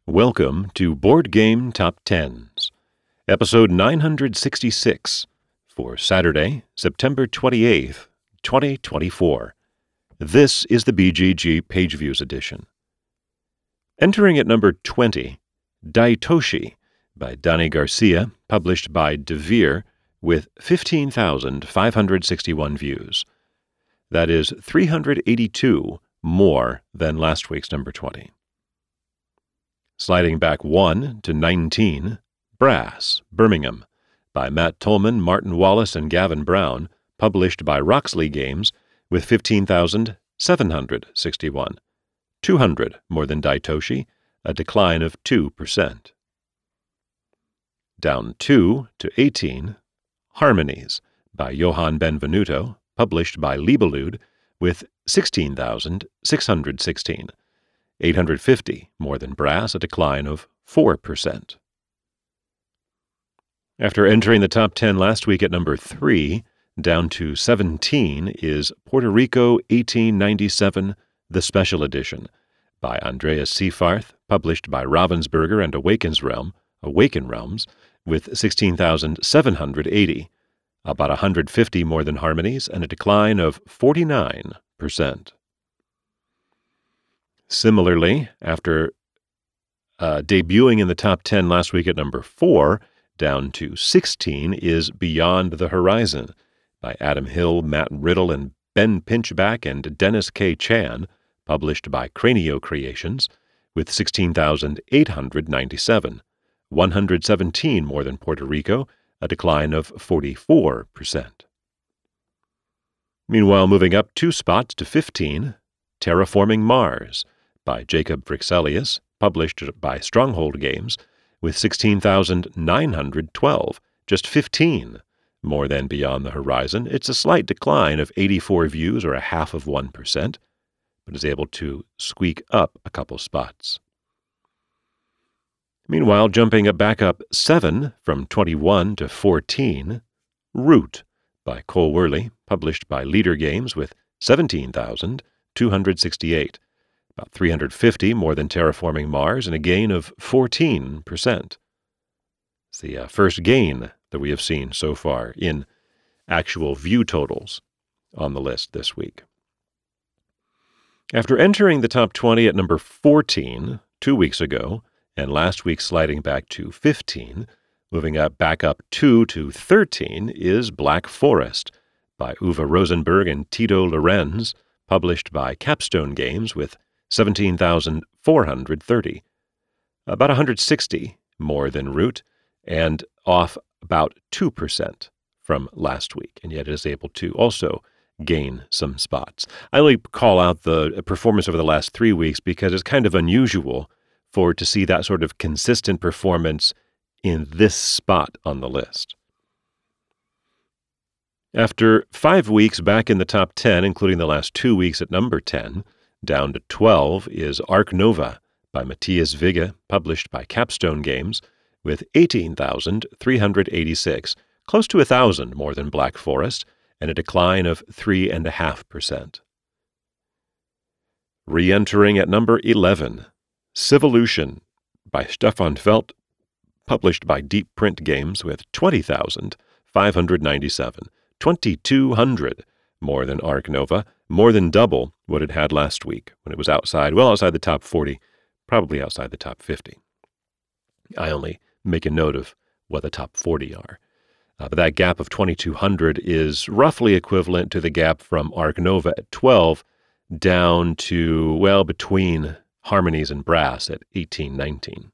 Welcome to Board Game Top Tens, episode 966 for Saturday, September 28th, 2024. This is the BGG Page Views edition. Entering at number 20, Daitoshi by Dani Garcia, published by Devir, with 15,561 views. That is 382 more than last week's number 20. Sliding back 1 to 19, Brass, Birmingham, by Matt Tolman, Martin Wallace, and Gavin Brown, published by Roxley Games, with 15,761. 200 more than Daitoshi, a decline of 2%. Down 2 to 18, Harmonies, by Johan Benvenuto, published by Libellude, with 16,616. 850 more than Brass, a decline of 4%. After entering the top 10 last week at number 3, down to 17 is Puerto Rico 1897, the Special Edition, by Andreas Seefarth, published by Ravensburger and Awaken Realms, with 16,780, about 150 more than Harmonies, and a decline of 49%. Similarly, after debuting in the top 10 last week at number 4, down to 16 is Beyond the Horizon by Adam Hill, Matt Riddle, and Ben Pinchback and Dennis K. Chan, published by Cranio Creations, with 16,897, 117 more than Puerto Rico, a decline of 44%. Meanwhile, moving up 2 spots to 15, Terraforming Mars by Jacob Frixelius, published by Stronghold Games, with 16,912, just 15 more than Beyond the Horizon. It's a slight decline of 84 views, or 0.5%, but is able to squeak up a couple spots. Meanwhile, jumping back up 7 from 21 to 14, Root by Cole Wehrle, published by Leader Games, with 17,268, about 350 more than Terraforming Mars, and a gain of 14%. It's the first gain that we have seen so far in actual view totals on the list this week. After entering the top 20 at number 14 2 weeks ago, and last week sliding back to 15, moving back up 2 to 13 is Black Forest by Uwe Rosenberg and Tito Lorenz, published by Capstone Games, with 17,430, about 160 more than Root, and off about 2% from last week, and yet it is able to also gain some spots. I only call out the performance over the last 3 weeks because it's kind of unusual to see that sort of consistent performance in this spot on the list. After 5 weeks back in the top 10, including the last 2 weeks at number 10, down to 12 is Ark Nova by Matthias Vigge, published by Capstone Games, with 18,386, close to 1,000 more than Black Forest, and a decline of 3.5%. Re-entering at number 11, Civolution by Stefan Feld, published by Deep Print Games, with 20,597, 2,200 more than Ark Nova, more than double what it had last week when it was outside the top 40, probably outside the top 50. I only make a note of what the top 40 are. But that gap of 2,200 is roughly equivalent to the gap from Ark Nova at 12 down to, between Harmonies and Brass at 18-19.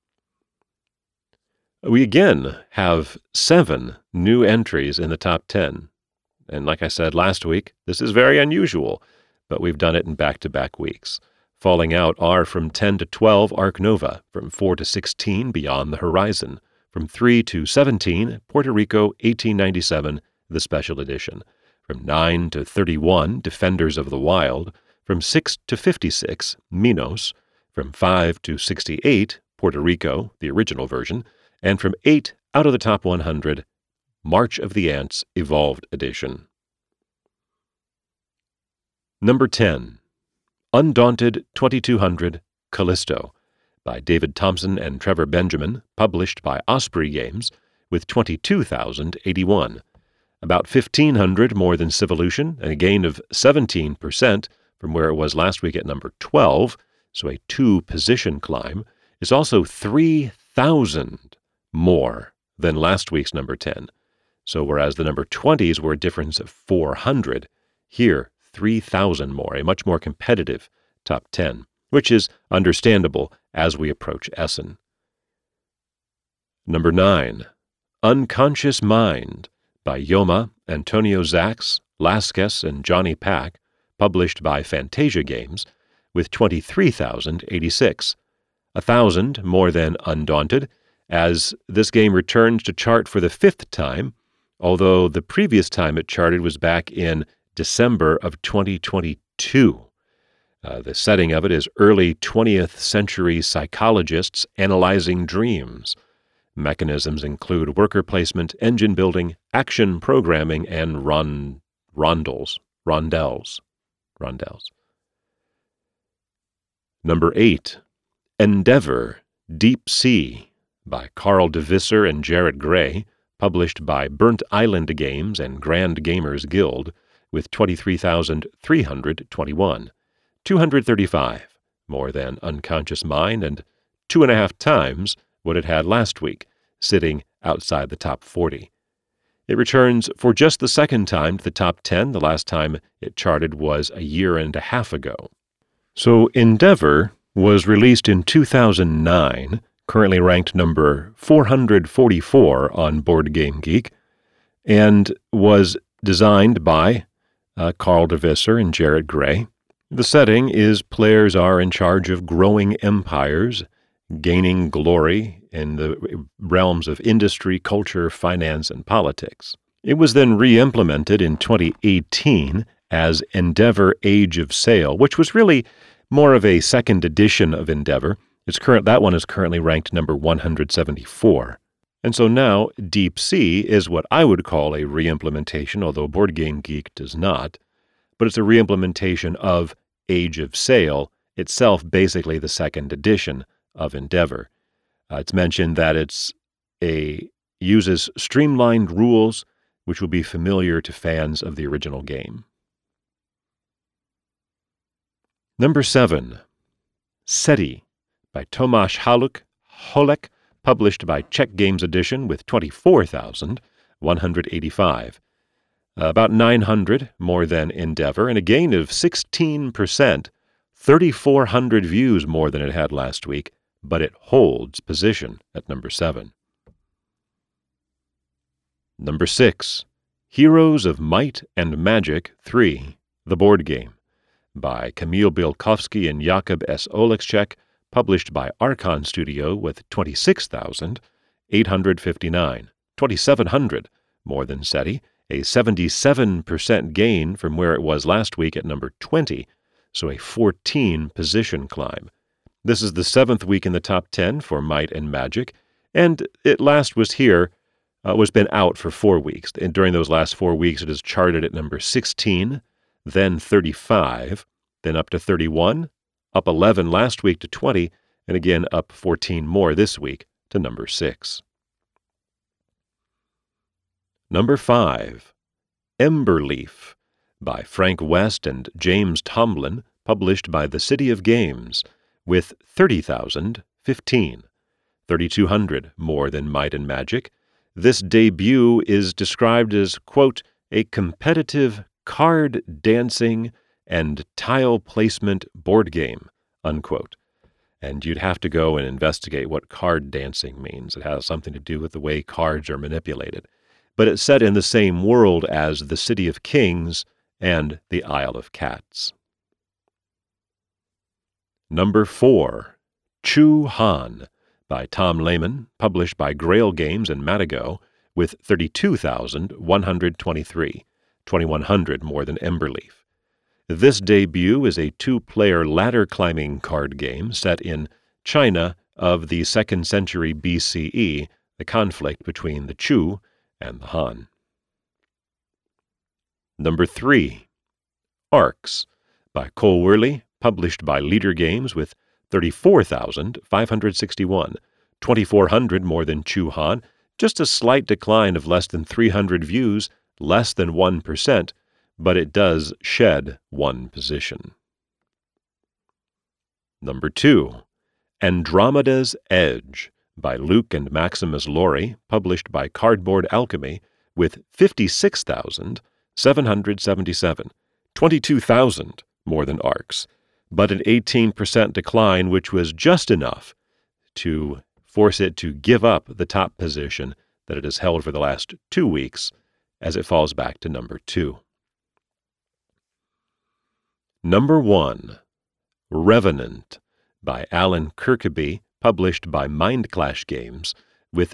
We again have 7 new entries in the top 10. And like I said last week, this is very unusual, but we've done it in back-to-back weeks. Falling out are from 10 to 12, Ark Nova, from 4 to 16, Beyond the Horizon, from 3 to 17, Puerto Rico 1897, the Special Edition, from 9 to 31, Defenders of the Wild, from 6 to 56, Minos, from 5 to 68, Puerto Rico, the original version, and from 8 out of the top 100, March of the Ants Evolved Edition. Number 10, Undaunted 2200, Callisto, by David Thompson and Trevor Benjamin, published by Osprey Games, with 22,081. About 1,500 more than Civolution, and a gain of 17% from where it was last week at number 12, so a 2-position climb, is also 3,000 more than last week's number 10. So whereas the number 20s were a difference of 400, here 3,000 more, a much more competitive top 10, which is understandable as we approach Essen. Number 9, Unconscious Mind, by Yoma, Antonio Zacks, Lasquez, and Johnny Pack, published by Fantasia Games, with 23,086, 1,000 more than Undaunted, as this game returns to chart for the 5th time, although the previous time it charted was back in December of 2022. The setting of it is early 20th century psychologists analyzing dreams. Mechanisms include worker placement, engine building, action programming, and rondels. Number 8, Endeavor, Deep Sea, by Carl de Visser and Jared Gray, published by Burnt Island Games and Grand Gamers Guild, with 23,321, 235 more than Unconscious Mind, and 2.5 times what it had last week, sitting outside the top 40. It returns for just the second time to the top 10. The last time it charted was a year and a half ago. So Endeavor was released in 2009, currently ranked number 444 on Board Game Geek, and was designed by Carl de Visser and Jared Gray. The setting is players are in charge of growing empires, gaining glory in the realms of industry, culture, finance, and politics. It was then re-implemented in 2018 as Endeavor Age of Sail, which was really more of a second edition of Endeavor. That one is currently ranked number 174. And so now Deep Sea is what I would call a re-implementation, although Board Game Geek does not. But it's a re-implementation of Age of Sail, itself basically the second edition of Endeavor. It's mentioned that uses streamlined rules, which will be familiar to fans of the original game. Number 7, SETI, by Tomáš Holek, published by Czech Games Edition, with 24,185. About 900 more than Endeavor, and a gain of 16%, 3,400 views more than it had last week, but it holds position at number 7. Number 6, Heroes of Might and Magic 3, the board game, by Kamil Bielkowski and Jakub S. Olekschek, published by Archon Studio, with 26,859, 2,700 more than SETI, a 77% gain from where it was last week at number 20, so a 14-position climb. This is the 7th week in the top 10 for Might and Magic, and it last was been out for 4 weeks. And during those last 4 weeks, it is charted at number 16, then 35, then up to 31, up 11 last week to 20, and again up 14 more this week to number 6. Number 5, Emberleaf, by Frank West and James Tomlin, published by the City of Games, with 30,015, 3,200 more than Might and Magic. This debut is described as, quote, a competitive card dancing and tile placement board game, unquote. And you'd have to go and investigate what card dancing means. It has something to do with the way cards are manipulated. But it's set in the same world as the City of Kings and the Isle of Cats. Number 4, Chu Han, by Tom Lehman, published by Grail Games and Matago, with 32,123, 2,100 more than Emberleaf. This debut is a 2-player ladder-climbing card game set in China of the 2nd century BCE, the conflict between the Chu and the Han. Number 3, Arcs, by Cole Wehrle, published by Leader Games, with 34,561, 2,400 more than Chu Han, just a slight decline of less than 300 views, less than 1%, but it does shed one position. Number 2, Andromeda's Edge by Luke and Maximus Laurie, published by Cardboard Alchemy, with 56,777, 22,000 more than ARC's, but an 18% decline, which was just enough to force it to give up the top position that it has held for the last 2 weeks as it falls back to number 2. Number 1, Revenant by Alan Kirkby, published by Mindclash Games, with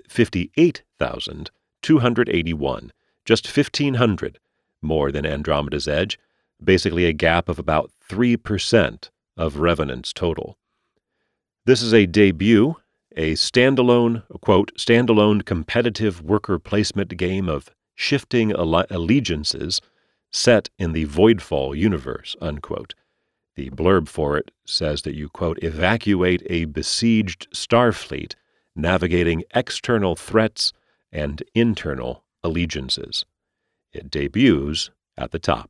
58,281, just 1,500 more than Andromeda's Edge, basically a gap of about 3% of Revenant's total. This is a debut, a standalone, quote, standalone competitive worker placement game of shifting allegiances set in the Voidfall universe, unquote. The blurb for it says that you, quote, evacuate a besieged Starfleet, navigating external threats and internal allegiances. It debuts at the top.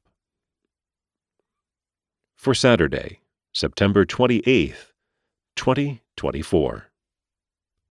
For Saturday, September 28th, 2024.